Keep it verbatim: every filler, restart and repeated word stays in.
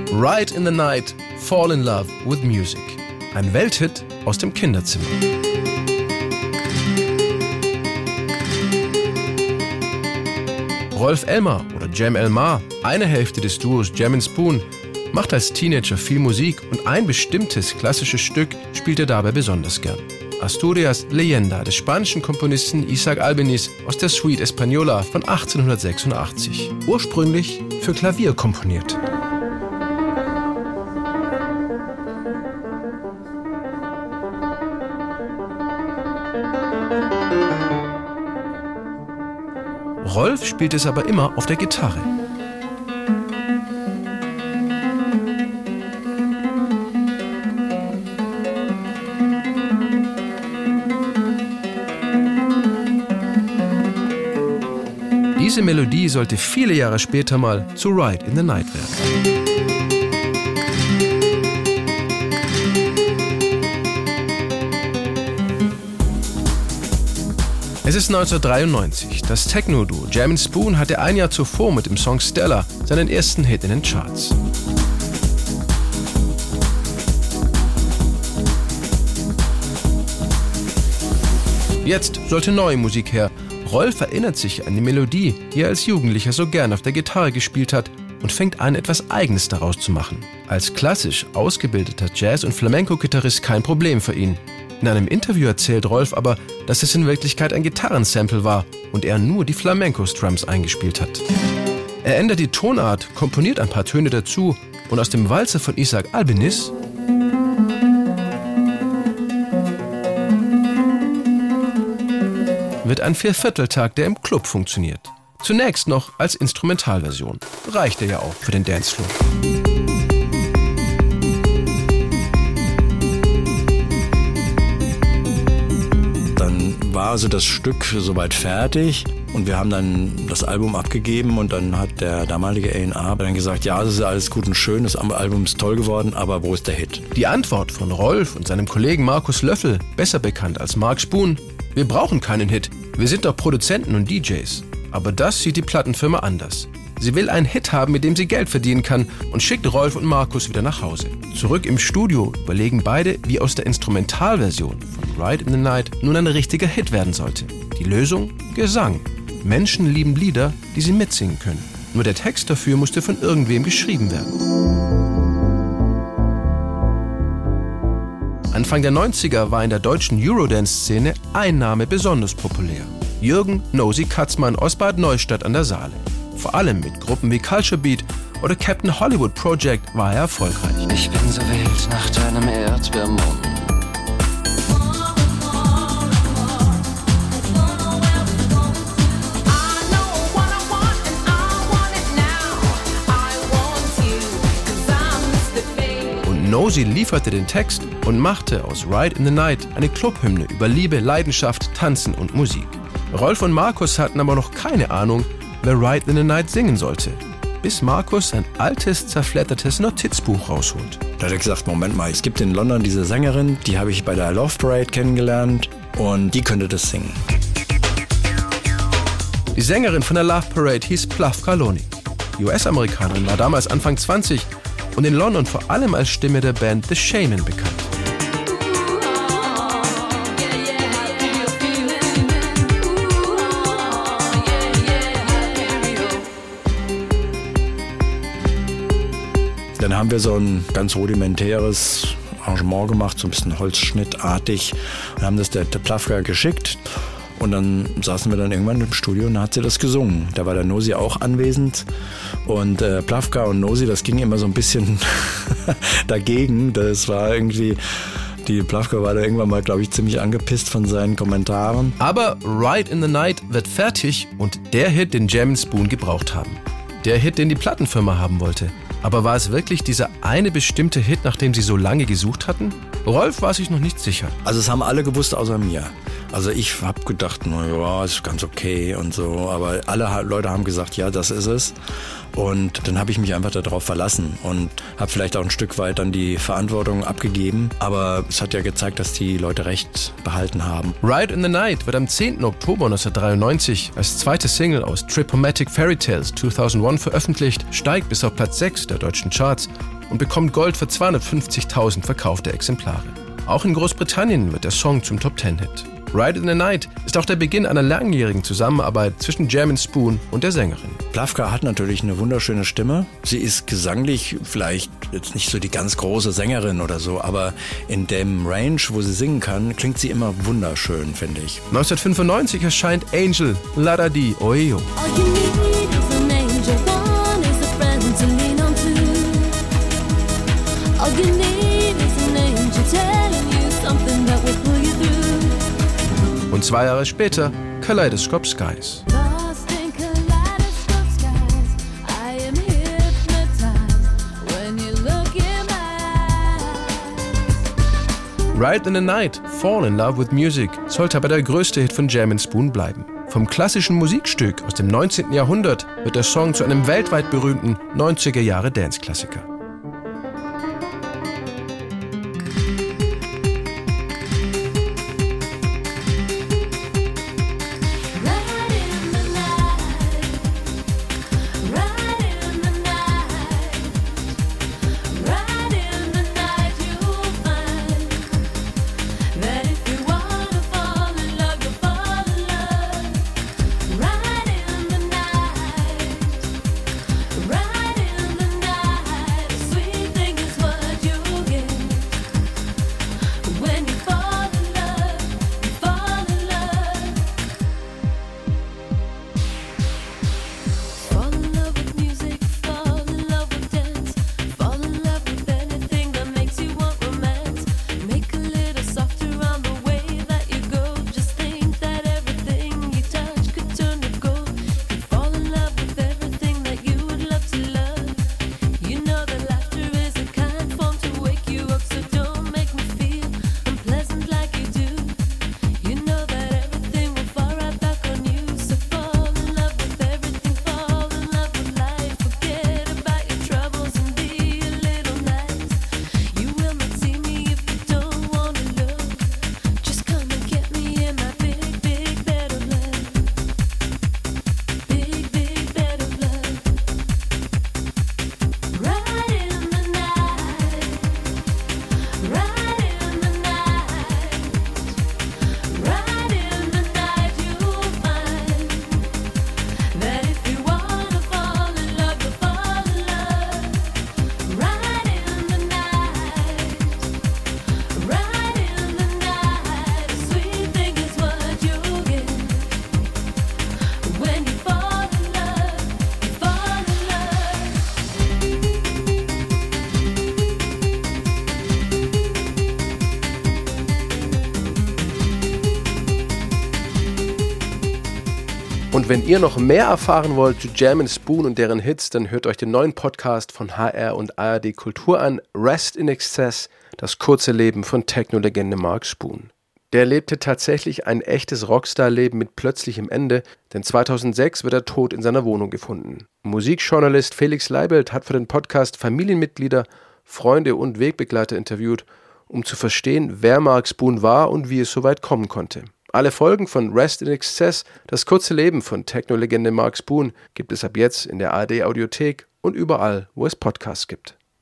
Ride in the Night, Fall in Love with Music. Ein Welthit aus dem Kinderzimmer. Rolf Elmar oder Jem Elmar, eine Hälfte des Duos Jem and Spoon, macht als Teenager viel Musik und ein bestimmtes klassisches Stück spielt er dabei besonders gern. Asturias Leyenda des spanischen Komponisten Isaac Albeniz aus der Suite Española von achtzehnhundertsechsundachtzig. Ursprünglich für Klavier komponiert. Rolf spielt es aber immer auf der Gitarre. Diese Melodie sollte viele Jahre später mal zu Ride in the Night werden. Es ist neunzehnhundertdreiundneunzig. Das Techno-Duo Jem and Spoon hatte ein Jahr zuvor mit dem Song Stella seinen ersten Hit in den Charts. Jetzt sollte neue Musik her. Rolf erinnert sich an die Melodie, die er als Jugendlicher so gern auf der Gitarre gespielt hat und fängt an, etwas Eigenes daraus zu machen. Als klassisch ausgebildeter Jazz- und Flamenco-Gitarrist kein Problem für ihn. In einem Interview erzählt Rolf aber, dass es in Wirklichkeit ein Gitarrensample war und er nur die Flamenco-Strums eingespielt hat. Er ändert die Tonart, komponiert ein paar Töne dazu und aus dem Walzer von Isaac Albeniz wird ein Viervierteltakt, der im Club funktioniert. Zunächst noch als Instrumentalversion. Reicht er ja auch für den Dancefloor. Dann war also das Stück soweit fertig und wir haben dann das Album abgegeben und dann hat der damalige A and R dann gesagt, ja, das ist alles gut und schön, das Album ist toll geworden, aber wo ist der Hit? Die Antwort von Rolf und seinem Kollegen Markus Löffel, besser bekannt als Mark Spoon: Wir brauchen keinen Hit, wir sind doch Produzenten und D Js. Aber das sieht die Plattenfirma anders. Sie will einen Hit haben, mit dem sie Geld verdienen kann und schickt Rolf und Markus wieder nach Hause. Zurück im Studio überlegen beide, wie aus der Instrumentalversion von Ride in the Night nun ein richtiger Hit werden sollte. Die Lösung? Gesang. Menschen lieben Lieder, die sie mitsingen können. Nur der Text dafür musste von irgendwem geschrieben werden. Anfang der neunziger war in der deutschen Eurodance-Szene ein Name besonders populär: Jürgen Nosy Katzmann aus Bad Neustadt an der Saale. Vor allem mit Gruppen wie Culture Beat oder Captain Hollywood Project war er erfolgreich. Ich bin so wild nach deinem Erdbeermund. Nosy lieferte den Text und machte aus Ride in the Night eine Clubhymne über Liebe, Leidenschaft, Tanzen und Musik. Rolf und Markus hatten aber noch keine Ahnung, wer Ride in the Night singen sollte, bis Markus ein altes, zerfleddertes Notizbuch rausholt. Da hat er gesagt, Moment mal, es gibt in London diese Sängerin, die habe ich bei der Love Parade kennengelernt und die könnte das singen. Die Sängerin von der Love Parade hieß Pluff Carloni. Die U S-Amerikanerin war damals Anfang zwanzig und in London vor allem als Stimme der Band The Shamen bekannt. Dann haben wir so ein ganz rudimentäres Arrangement gemacht, so ein bisschen holzschnittartig, und haben das der, der Plafka geschickt. Und dann saßen wir dann irgendwann im Studio und dann hat sie das gesungen. Da war der Nosy auch anwesend. Und äh, Plafka und Nosy, das ging immer so ein bisschen dagegen. Das war irgendwie, die Plafka war da irgendwann mal, glaube ich, ziemlich angepisst von seinen Kommentaren. Aber Ride in the Night wird fertig und der Hit, den Jem and Spoon gebraucht haben. Der Hit, den die Plattenfirma haben wollte. Aber war es wirklich dieser eine bestimmte Hit, nach dem sie so lange gesucht hatten? Rolf war sich noch nicht sicher. Also es haben alle gewusst außer mir. Also ich habe gedacht, na ja, ist ganz okay und so. Aber alle Leute haben gesagt, ja, das ist es. Und dann habe ich mich einfach darauf verlassen und habe vielleicht auch ein Stück weit dann die Verantwortung abgegeben. Aber es hat ja gezeigt, dass die Leute recht behalten haben. Ride in the Night wird am zehnten Oktober neunzehnhundertdreiundneunzig als zweite Single aus Tripomatic Fairy Tales zweitausendeins veröffentlicht, steigt bis auf Platz sechs der deutschen Charts und bekommt Gold für zweihundertfünfzigtausend verkaufte Exemplare. Auch in Großbritannien wird der Song zum Top-Ten-Hit. Ride in the Night ist auch der Beginn einer langjährigen Zusammenarbeit zwischen Jam and Spoon und der Sängerin. Plavka hat natürlich eine wunderschöne Stimme. Sie ist gesanglich vielleicht jetzt nicht so die ganz große Sängerin oder so, aber in dem Range, wo sie singen kann, klingt sie immer wunderschön, finde ich. neunzehnhundertfünfundneunzig erscheint Angel, La Da Di, Oeo. Und zwei Jahre später Kaleidoscope Skies. Ride in the Night, Fall in Love with Music sollte aber der größte Hit von Jam and Spoon bleiben. Vom klassischen Musikstück aus dem neunzehnten Jahrhundert wird der Song zu einem weltweit berühmten neunziger Jahre Dance-Klassiker. Und wenn ihr noch mehr erfahren wollt zu Jam and Spoon und deren Hits, dann hört euch den neuen Podcast von H R und A R D Kultur an, Rest in Excess, das kurze Leben von Techno-Legende Mark Spoon. Der lebte tatsächlich ein echtes Rockstar-Leben mit plötzlichem Ende, denn zweitausendsechs wird er tot in seiner Wohnung gefunden. Musikjournalist Felix Leibelt hat für den Podcast Familienmitglieder, Freunde und Wegbegleiter interviewt, um zu verstehen, wer Mark Spoon war und wie es so weit kommen konnte. Alle Folgen von Rest in Excess, das kurze Leben von Techno-Legende Mark Spoon, gibt es ab jetzt in der A R D Audiothek und überall, wo es Podcasts gibt.